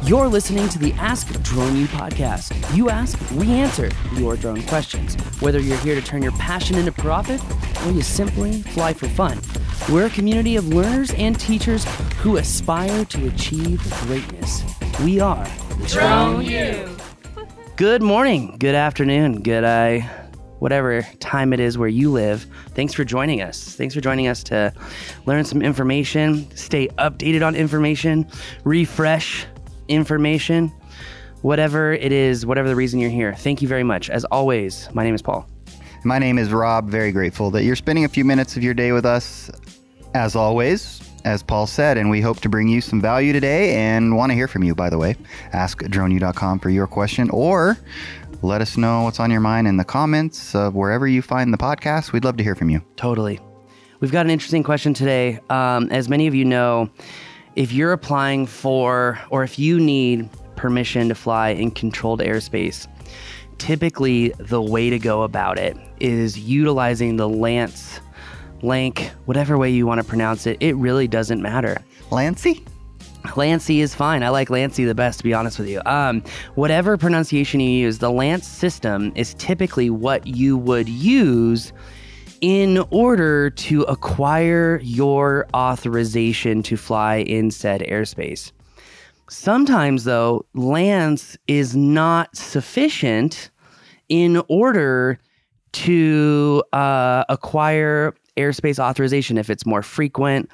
You're listening to the Ask Drone U podcast. You ask, we answer your drone questions. Whether you're here to turn your passion into profit or you simply fly for fun, we're a community of learners and teachers who aspire to achieve greatness. We are Drone U. Good morning, good afternoon, good whatever time it is where you live. Thanks for joining us. Thanks for joining us to learn some information, stay updated on information, refresh information, whatever it is, whatever the reason you're here. Thank you very much. As always, my name is Paul. My name is Rob. Very grateful that you're spending a few minutes of your day with us, as always, as Paul said, and we hope to bring you some value today and want to hear from you, by the way. AskDroneU.com for your question, or let us know what's on your mind in the comments of wherever you find the podcast. We'd love to hear from you. Totally. We've got an interesting question today. As many of you know, if you're applying for, or if you need permission to fly in controlled airspace, typically the way to go about it is utilizing the LANC, whatever way you want to pronounce it. It really doesn't matter. Lancy? Lancy is fine. I like Lancy the best, to be honest with you. Whatever pronunciation you use, the Lance system is typically what you would use in order to acquire your authorization to fly in said airspace. Sometimes, though, Lance is not sufficient in order to acquire airspace authorization if it's more frequent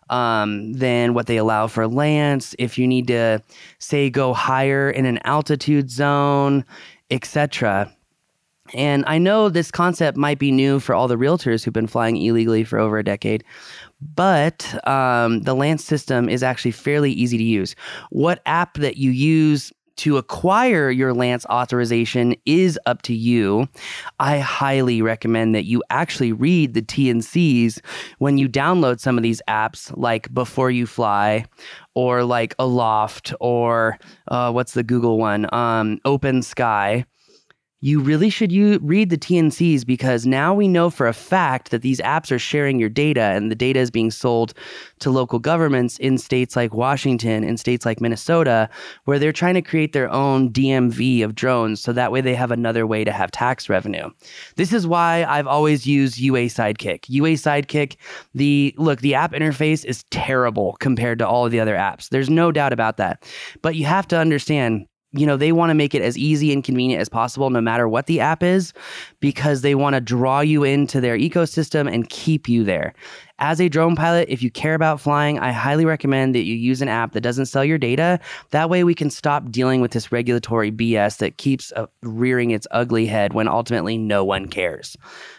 than what they allow for Lance, if you need to, say, go higher in an altitude zone, etc. And I know this concept might be new for all the realtors who've been flying illegally for over a decade, but the Lance system is actually fairly easy to use. What app that you use to acquire your Lance authorization is up to you. I highly recommend that you actually read the T&Cs when you download some of these apps, like Before You Fly, or like Aloft, or what's the Google one? Open Sky. You really should read the T&Cs, because now we know for a fact that these apps are sharing your data, and the data is being sold to local governments in states like Washington, in states like Minnesota, where they're trying to create their own DMV of drones, so that way they have another way to have tax revenue. This is why I've always used UA Sidekick. UA Sidekick, the app interface is terrible compared to all of the other apps. There's no doubt about that. But you have to understand, they want to make it as easy and convenient as possible, no matter what the app is, because they want to draw you into their ecosystem and keep you there. As a drone pilot, if you care about flying, I highly recommend that you use an app that doesn't sell your data. That way we can stop dealing with this regulatory BS that keeps rearing its ugly head when ultimately no one cares.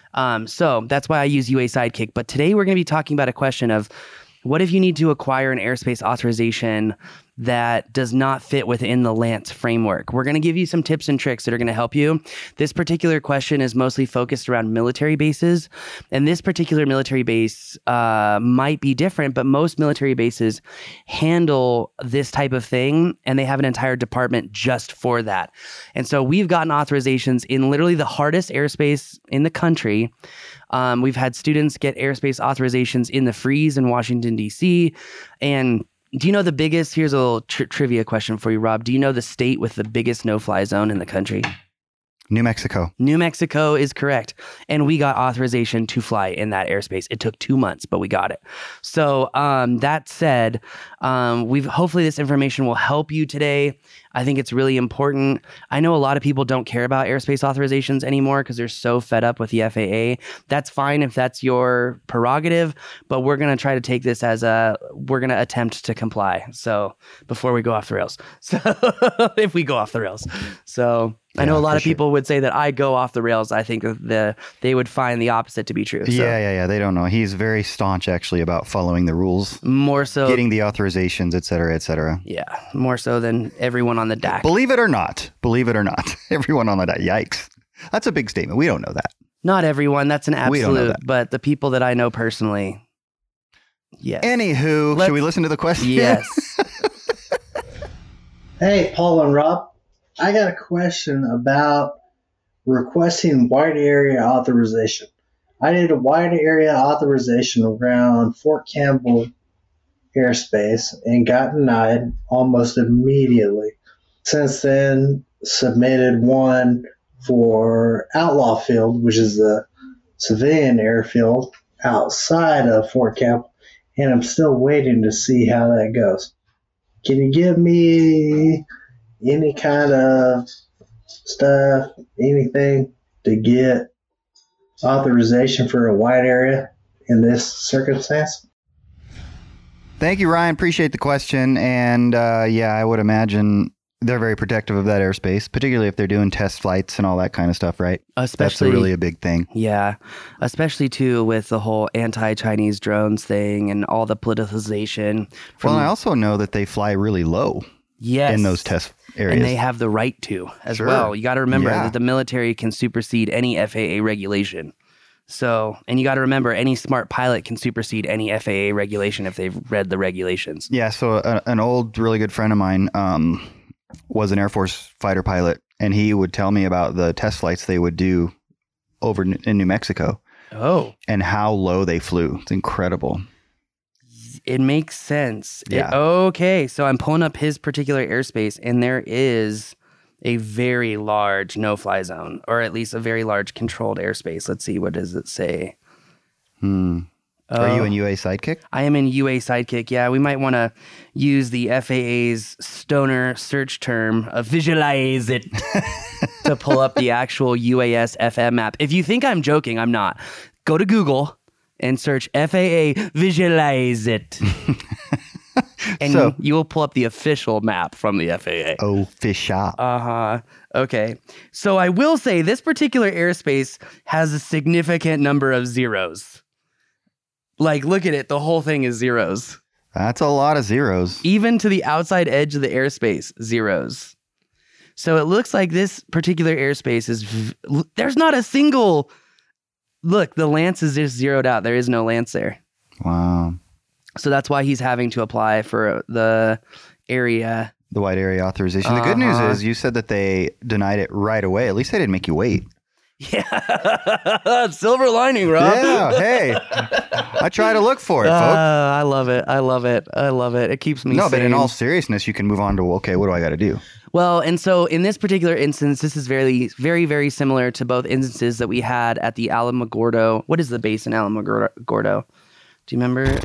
So that's why I use UA Sidekick. But today we're going to be talking about a question of, what if you need to acquire an airspace authorization that does not fit within the Lance framework? We're going to give you some tips and tricks that are going to help you. This particular question is mostly focused around military bases, and this particular military base might be different, but most military bases handle this type of thing, and they have an entire department just for that. And so we've gotten authorizations in literally the hardest airspace in the country. We've had students get airspace authorizations in the freeze in Washington, D.C. And do you know the biggest, here's a little trivia question for you, Rob. Do you know the state with the biggest no-fly zone in the country? New Mexico. New Mexico is correct. And we got authorization to fly in that airspace. It took 2 months, but we got it. So that said, hopefully this information will help you today. I think it's really important. I know a lot of people don't care about airspace authorizations anymore because they're so fed up with the FAA. That's fine if that's your prerogative, but we're going to try to take this as we're going to attempt to comply. So before we go off the rails. So if we go off the rails. So I know a lot of people would say that I go off the rails. I think they would find the opposite to be true. So. Yeah. They don't know. He's very staunch, actually, about following the rules. More so. Getting the authorizations, et cetera, et cetera. Yeah, more so than everyone on the DAC. Believe it or not, everyone on the DAC. Yikes. That's a big statement. We don't know that. Not everyone. That's an absolute. We don't know that. But the people that I know personally, yes. Anywho, should we listen to the question? Yes. Hey, Paul and Rob. I got a question about requesting wide area authorization. I did a wide area authorization around Fort Campbell airspace and got denied almost immediately. Since then, submitted one for Outlaw Field, which is the civilian airfield outside of Fort Campbell, and I'm still waiting to see how that goes. Can you give me any kind of stuff, anything to get authorization for a wide area in this circumstance? Thank you, Ryan. Appreciate the question. And I would imagine they're very protective of that airspace, particularly if they're doing test flights and all that kind of stuff, right? Especially, that's really a big thing. Yeah, especially too with the whole anti-Chinese drones thing and all the politicization. Well, I also know that they fly really low. Yes. In those test areas. And they have the right to as Sure. well. You got to remember Yeah. that the military can supersede any FAA regulation. So, and you got to remember, any smart pilot can supersede any FAA regulation if they've read the regulations. Yeah, so an old, really good friend of mine was an Air Force fighter pilot, and he would tell me about the test flights they would do over in New Mexico. Oh. And how low they flew. It's incredible. It makes sense. Yeah. Okay, so I'm pulling up his particular airspace, and there is a very large no-fly zone, or at least a very large controlled airspace. Let's see, what does it say? Are you in UA Sidekick? I am in UA Sidekick. Yeah, we might want to use the FAA's stoner search term of visualize it to pull up the actual UAS FM map. If you think I'm joking, I'm not. Go to Google and search FAA visualize it. And you will pull up the official map from the FAA. Oh, fish shop. Okay. So I will say this particular airspace has a significant number of zeros. Like, look at it. The whole thing is zeros. That's a lot of zeros. Even to the outside edge of the airspace, zeros. So it looks like this particular airspace is... There's not a single... Look, the Lance is just zeroed out. There is no Lance there. Wow. So that's why he's having to apply for the area. The wide area authorization. The good news is you said that they denied it right away. At least they didn't make you wait. Yeah. Silver lining, Rob. Yeah. Hey, I try to look for it, folks. I love it. I love it. I love it. It keeps me No, sane. but in all seriousness, you can move on to, okay, what do I got to do? Well, and so in this particular instance, this is very, very, very similar to both instances that we had at the Alamogordo. What is the base in Alamogordo? Do you remember?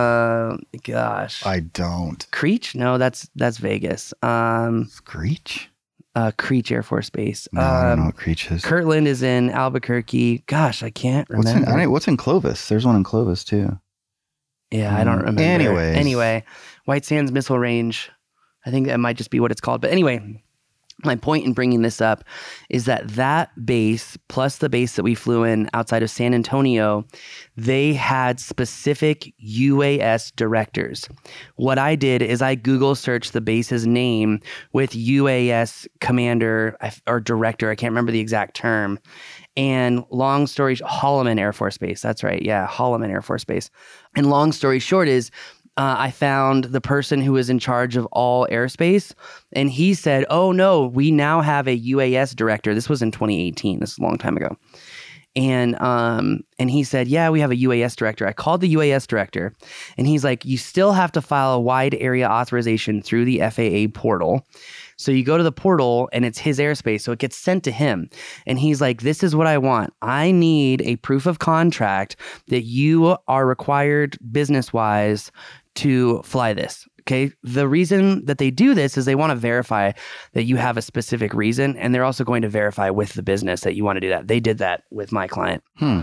Gosh. I don't. Creech? No, that's Vegas. Screech? Creech Air Force Base. No, I don't know what Creech is. Kirtland is in Albuquerque. Gosh, I can't remember. What's in Clovis? There's one in Clovis, too. Yeah, I don't remember. Anyway, White Sands Missile Range. I think that might just be what it's called. But anyway, my point in bringing this up is that base plus the base that we flew in outside of San Antonio, they had specific UAS directors. What I did is I Google searched the base's name with UAS commander or director. I can't remember the exact term. And long story, Holloman Air Force Base. That's right. Yeah, Holloman Air Force Base. And long story short is, I found the person who was in charge of all airspace, and he said, oh, no, we now have a UAS director. This was in 2018. This is a long time ago. And he said, yeah, we have a UAS director. I called the UAS director, and he's like, you still have to file a wide area authorization through the FAA portal. So you go to the portal, and it's his airspace, so it gets sent to him. And he's like, this is what I want. I need a proof of contract that you are required business-wise to fly this. Okay. The reason that they do this is they want to verify that you have a specific reason, and they're also going to verify with the business that you want to do that. They did that with my client.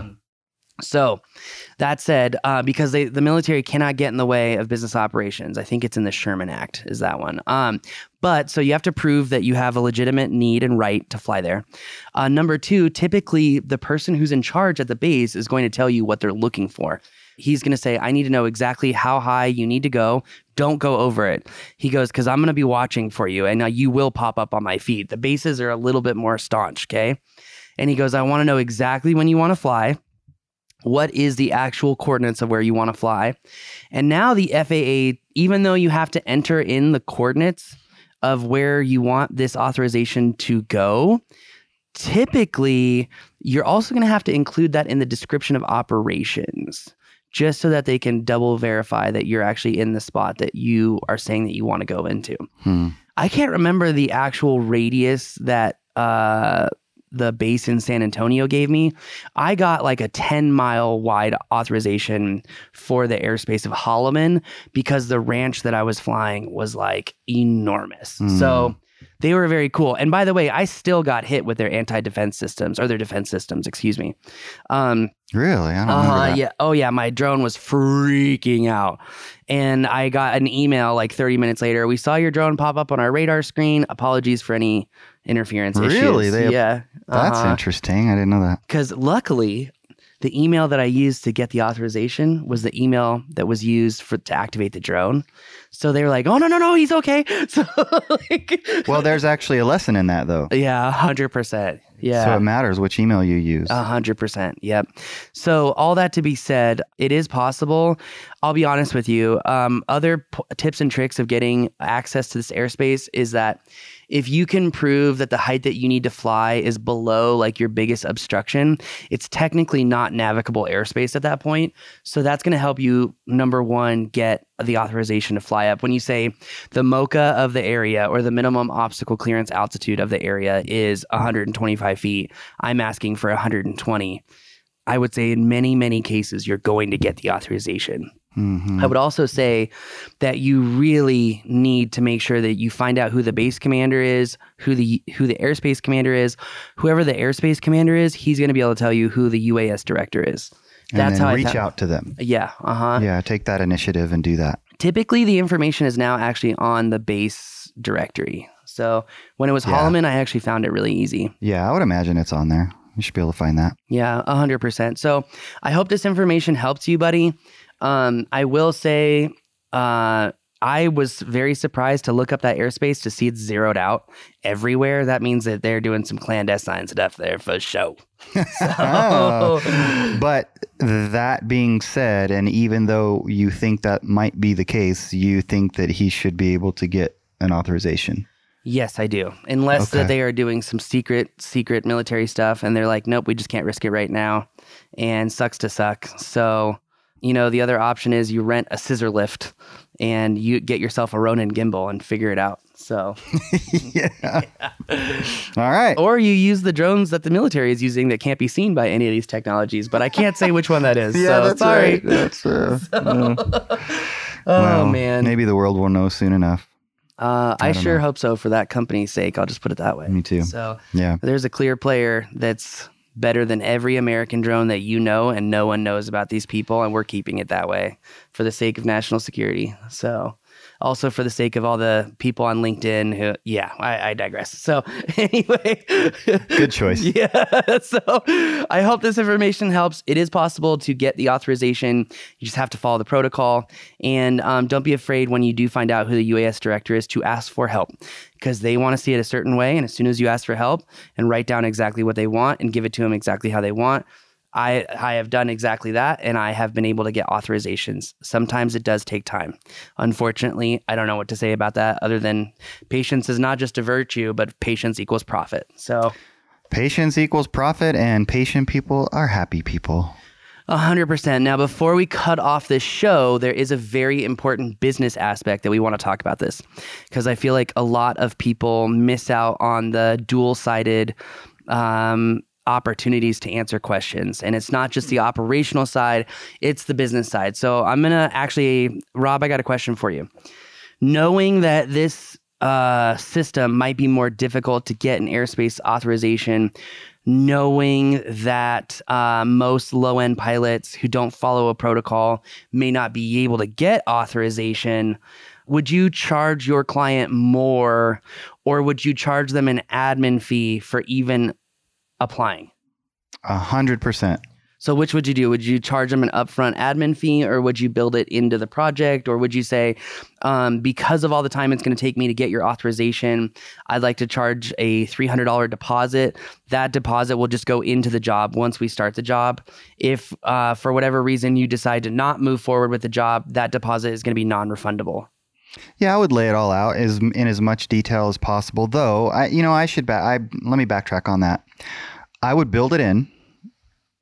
So that said, because the military cannot get in the way of business operations, I think it's in the Sherman Act is that one. But so you have to prove that you have a legitimate need and right to fly there. Number two, typically the person who's in charge at the base is going to tell you what they're looking for. He's going to say, I need to know exactly how high you need to go. Don't go over it. He goes, because I'm going to be watching for you, and you will pop up on my feed. The bases are a little bit more staunch, okay? And he goes, I want to know exactly when you want to fly. What is the actual coordinates of where you want to fly? And now the FAA, even though you have to enter in the coordinates of where you want this authorization to go, typically you're also going to have to include that in the description of operations, just so that they can double verify that you're actually in the spot that you are saying that you want to go into. I can't remember the actual radius that the base in San Antonio gave me. I got like a 10-mile wide authorization for the airspace of Holloman because the ranch that I was flying was like enormous. So they were very cool. And by the way, I still got hit with their anti-defense systems, or their defense systems, excuse me. Really? I don't remember that. Yeah. Oh yeah. My drone was freaking out. And I got an email like 30 minutes later. We saw your drone pop up on our radar screen. Apologies for any interference issues. Really? Yeah. That's interesting. I didn't know that. Because luckily, the email that I used to get the authorization was the email that was used to activate the drone. So they were like, oh, no, he's okay. So well, there's actually a lesson in that, though. Yeah, 100%. Yeah. So it matters which email you use. 100%. Yep. So all that to be said, it is possible. I'll be honest with you. Other tips and tricks of getting access to this airspace is that if you can prove that the height that you need to fly is below like your biggest obstruction, it's technically not navigable airspace at that point. So that's going to help you, number one, get the authorization to fly up. When you say the MOCA of the area or the minimum obstacle clearance altitude of the area is 125 feet, I'm asking for 120. I would say in many, many cases, you're going to get the authorization. I would also say that you really need to make sure that you find out who the base commander is, who the airspace commander is. Whoever the airspace commander is, he's going to be able to tell you who the UAS director is. That's how I reach out to them. Yeah. Yeah. Take that initiative and do that. Typically, the information is now actually on the base directory. So when it was Holloman, I actually found it really easy. Yeah, I would imagine it's on there. You should be able to find that. Yeah, 100%. So I hope this information helps you, buddy. I will say I was very surprised to look up that airspace to see it's zeroed out everywhere. That means that they're doing some clandestine stuff there for show. But that being said, and even though you think that might be the case, you think that he should be able to get an authorization. Yes, I do. Unless that they are doing some secret military stuff and they're like, nope, we just can't risk it right now. And sucks to suck. So, the other option is you rent a scissor lift and you get yourself a Ronin gimbal and figure it out. So, yeah. All right. Or you use the drones that the military is using that can't be seen by any of these technologies, but I can't say which one that is. Yeah, so, that's sorry. Right. That's well, man. Maybe the world will know soon enough. I sure hope so for that company's sake. I'll just put it that way. Me too. So, yeah, there's a clear player that's better than every American drone that you know, and no one knows about these people, and we're keeping it that way for the sake of national security. So, also for the sake of all the people on LinkedIn who, I digress. So anyway. Good choice. Yeah. So I hope this information helps. It is possible to get the authorization. You just have to follow the protocol. And don't be afraid when you do find out who the UAS director is to ask for help, because they want to see it a certain way. And as soon as you ask for help and write down exactly what they want and give it to them exactly how they want, I have done exactly that, and I have been able to get authorizations. Sometimes it does take time. Unfortunately, I don't know what to say about that other than patience is not just a virtue, but patience equals profit. So patience equals profit, and patient people are happy people. 100%. Now, before we cut off this show, there is a very important business aspect that we want to talk about this, because I feel like a lot of people miss out on the dual-sided opportunities to answer questions. And it's not just the operational side, it's the business side. So I'm going to actually, Rob, I got a question for you. Knowing that this system might be more difficult to get an airspace authorization, knowing that most low-end pilots who don't follow a protocol may not be able to get authorization, would you charge your client more, or would you charge them an admin fee for even applying? 100%. So which would you do? Would you charge them an upfront admin fee, or would you build it into the project? Or would you say, because of all the time it's going to take me to get your authorization, I'd like to charge a $300 deposit. That deposit will just go into the job once we start the job. If for whatever reason you decide to not move forward with the job, that deposit is going to be non-refundable. Yeah, I would lay it all out in as much detail as possible. Though, let me backtrack on that. I would build it in,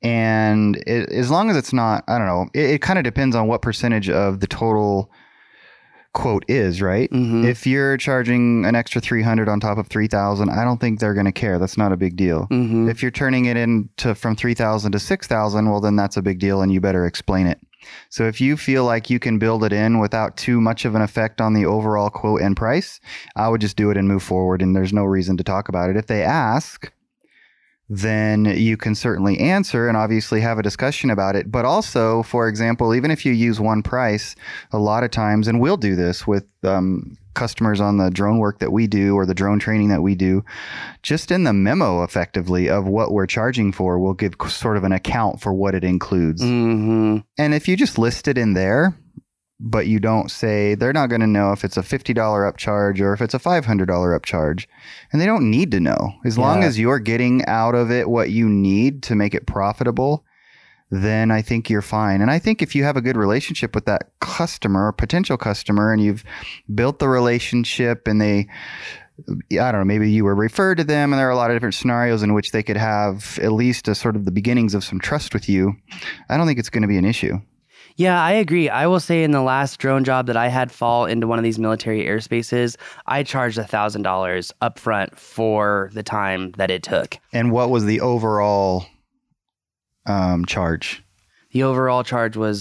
And as long as it's not, I don't know, it kind of depends on what percentage of the total quote is, right? Mm-hmm. If you're charging an extra 300 on top of 3,000, I don't think they're going to care. That's not a big deal. Mm-hmm. If you're turning it into from 3,000 to 6,000, well, then that's a big deal and you better explain it. So if you feel like you can build it in without too much of an effect on the overall quote and price, I would just do it and move forward, and there's no reason to talk about it. If they ask, then you can certainly answer and obviously have a discussion about it. But also, for example, even if you use one price, a lot of times, and we'll do this with customers on the drone work that we do or the drone training that we do, just in the memo effectively of what we're charging for, we'll give sort of an account for what it includes. Mm-hmm. And if you just list it in there, but you don't say, they're not going to know if it's a $50 upcharge or if it's a $500 upcharge. And they don't need to know. As long as you're getting out of it what you need to make it profitable, then I think you're fine. And I think if you have a good relationship with that customer or potential customer, and you've built the relationship and they, I don't know, maybe you were referred to them, and there are a lot of different scenarios in which they could have at least a sort of the beginnings of some trust with you, I don't think it's going to be an issue. Yeah, I agree. I will say in the last drone job that I had fall into one of these military airspaces, I charged $1,000 upfront for the time that it took. And what was the overall charge? The overall charge was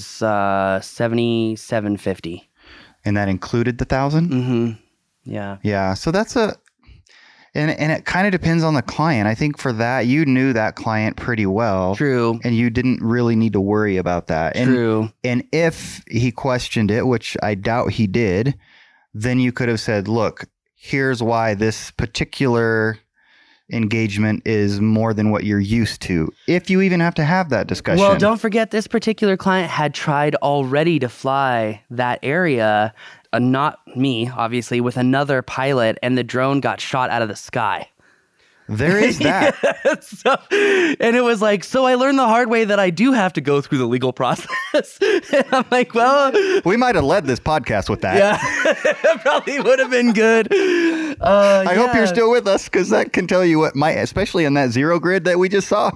$77.50. And that included the 1,000? Mm-hmm. Yeah. Yeah. So that's and it kind of depends on the client. I think for that, you knew that client pretty well. True. And you didn't really need to worry about that. True. And if he questioned it, which I doubt he did, then you could have said, look, here's why this particular engagement is more than what you're used to, if you even have to have that discussion. Well, don't forget, this particular client had tried already to fly that area, not me, obviously, with another pilot, and the drone got shot out of the sky. There is that. And it was like, so I learned the hard way that I do have to go through the legal process. And I'm like, well, we might have led this podcast with that. Yeah, it probably would have been good. I hope you're still with us, because that can tell you what might, especially in that zero grid that we just saw.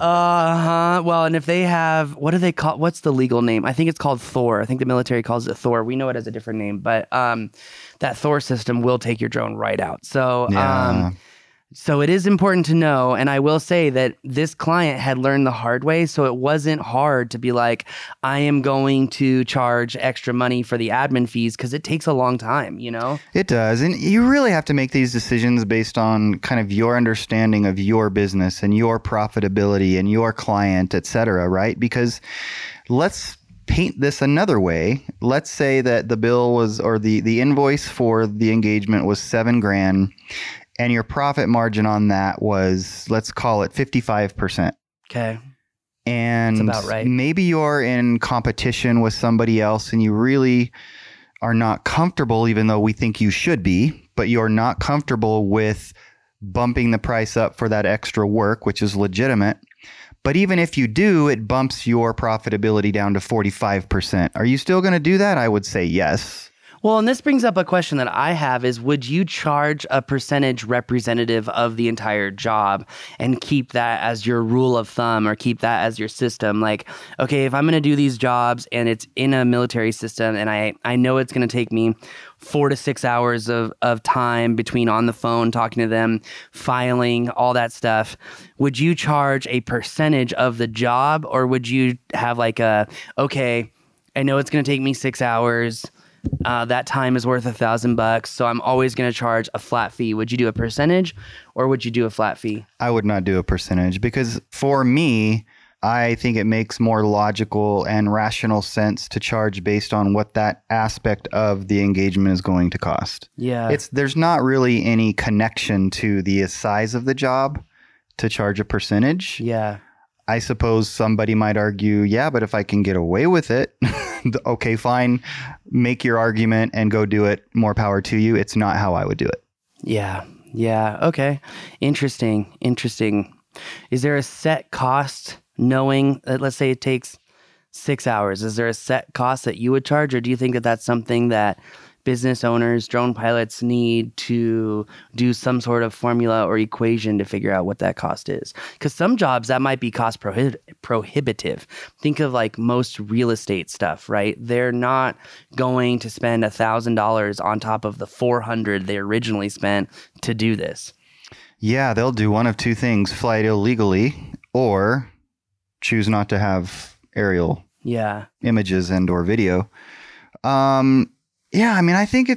Well, and if they have, what do they call, what's the legal name? I think it's called Thor. I think the military calls it Thor. We know it as a different name, but that Thor system will take your drone right out. So, Yeah. So it is important to know, and I will say that this client had learned the hard way, so it wasn't hard to be like, I am going to charge extra money for the admin fees, because it takes a long time, you know? It does. And you really have to make these decisions based on kind of your understanding of your business and your profitability and your client, et cetera, right? Because let's paint this another way. Let's say that the bill was, or the invoice for the engagement was $7,000. And your profit margin on that was, let's call it 55%. Okay. And that's about right. Maybe you're in competition with somebody else and you really are not comfortable, even though we think you should be, but you're not comfortable with bumping the price up for that extra work, which is legitimate. But even if you do, it bumps your profitability down to 45%. Are you still going to do that? I would say yes. Well, and this brings up a question that I have is, would you charge a percentage representative of the entire job and keep that as your rule of thumb, or keep that as your system? Like, okay, if I'm going to do these jobs and it's in a military system and I know it's going to take me 4 to 6 hours of time between on the phone, talking to them, filing, all that stuff, would you charge a percentage of the job, or would you have like okay, I know it's going to take me 6 hours. That time is worth $1,000, so I'm always going to charge a flat fee. Would you do a percentage, or would you do a flat fee? I would not do a percentage, because for me, I think it makes more logical and rational sense to charge based on what that aspect of the engagement is going to cost. Yeah. There's not really any connection to the size of the job to charge a percentage. Yeah. I suppose somebody might argue, yeah, but if I can get away with it, okay, fine, make your argument and go do it. More power to you. It's not how I would do it. Yeah. Yeah. Okay. Interesting. Is there a set cost, knowing that, let's say it takes 6 hours? Is there a set cost that you would charge, or do you think that that's something that business owners, drone pilots need to do some sort of formula or equation to figure out what that cost is. Because some jobs that might be cost prohibitive. Think of like most real estate stuff, right? They're not going to spend $1,000 on top of the $400 they originally spent to do this. Yeah, they'll do one of two things: fly it illegally or choose not to have aerial images and or video. Yeah, I mean, I think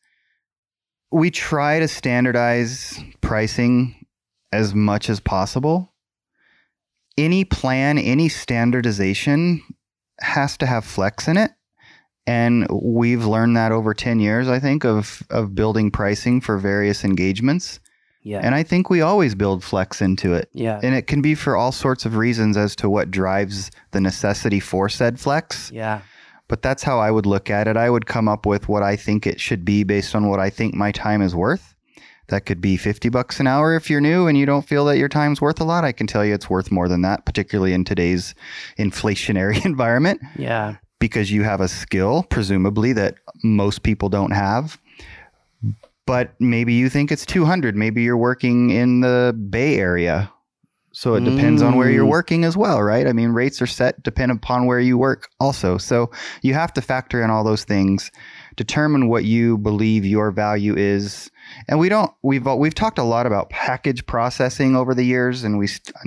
we try to standardize pricing as much as possible. Any plan, any standardization has to have flex in it. And we've learned that over 10 years, I think, of building pricing for various engagements. Yeah. And I think we always build flex into it. Yeah. And it can be for all sorts of reasons as to what drives the necessity for said flex. Yeah. But that's how I would look at it. I would come up with what I think it should be based on what I think my time is worth. That could be $50 an hour if you're new and you don't feel that your time's worth a lot. I can tell you it's worth more than that, particularly in today's inflationary environment. Yeah. Because you have a skill, presumably, that most people don't have. But maybe you think it's $200. Maybe you're working in the Bay Area. So it depends on where you're working as well, right? I mean, rates are set depending upon where you work also. So you have to factor in all those things, determine what you believe your value is. And we've talked a lot about package processing over the years, and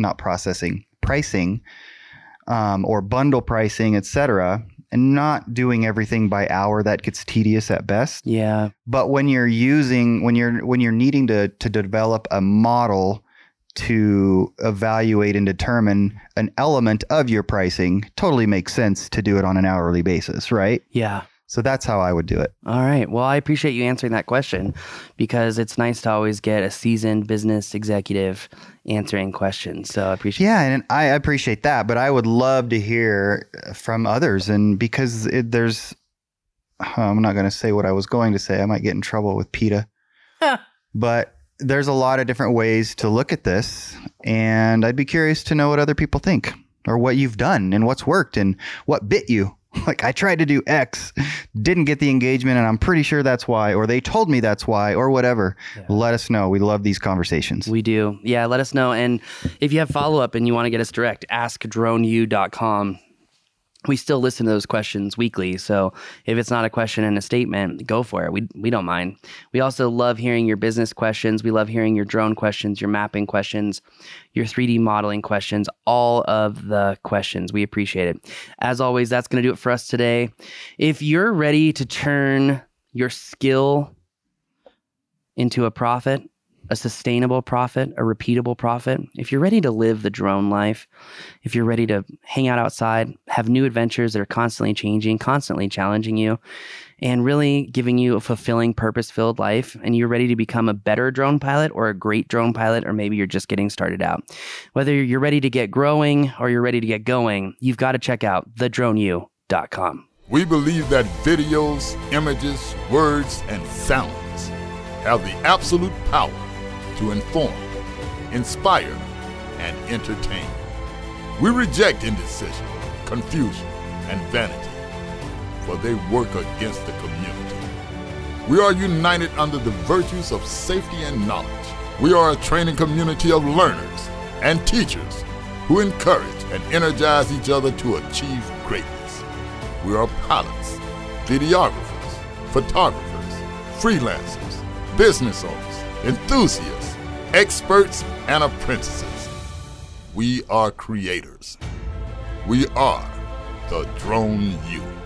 pricing, or bundle pricing, etc., and not doing everything by hour. That gets tedious at best. Yeah. But when you're needing to develop a model to evaluate and determine an element of your pricing, totally makes sense to do it on an hourly basis, right? Yeah. So that's how I would do it. All right. Well, I appreciate you answering that question, because it's nice to always get a seasoned business executive answering questions. So I appreciate Yeah, and I appreciate that, but I would love to hear from others. And because I'm not going to say what I was going to say. I might get in trouble with PETA. But there's a lot of different ways to look at this, and I'd be curious to know what other people think, or what you've done and what's worked and what bit you. Like, I tried to do X, didn't get the engagement, and I'm pretty sure that's why, or they told me that's why, or whatever. Yeah. Let us know. We love these conversations. We do. Yeah, let us know. And if you have follow-up and you want to get us direct, askdroneu.com. We still listen to those questions weekly. So if it's not a question and a statement, go for it. We don't mind. We also love hearing your business questions. We love hearing your drone questions, your mapping questions, your 3D modeling questions, all of the questions. We appreciate it. As always, that's going to do it for us today. If you're ready to turn your skill into a profit, a sustainable profit, a repeatable profit, if you're ready to live the drone life, if you're ready to hang out outside, have new adventures that are constantly changing, constantly challenging you, and really giving you a fulfilling, purpose-filled life, and you're ready to become a better drone pilot or a great drone pilot, or maybe you're just getting started out. Whether you're ready to get growing or you're ready to get going, you've got to check out thedroneu.com. We believe that videos, images, words, and sounds have the absolute power to inform, inspire, and entertain. We reject indecision, confusion, and vanity, for they work against the community. We are united under the virtues of safety and knowledge. We are a training community of learners and teachers who encourage and energize each other to achieve greatness. We are pilots, videographers, photographers, freelancers, business owners, enthusiasts, experts, and apprentices. We are creators. We are the Drone U.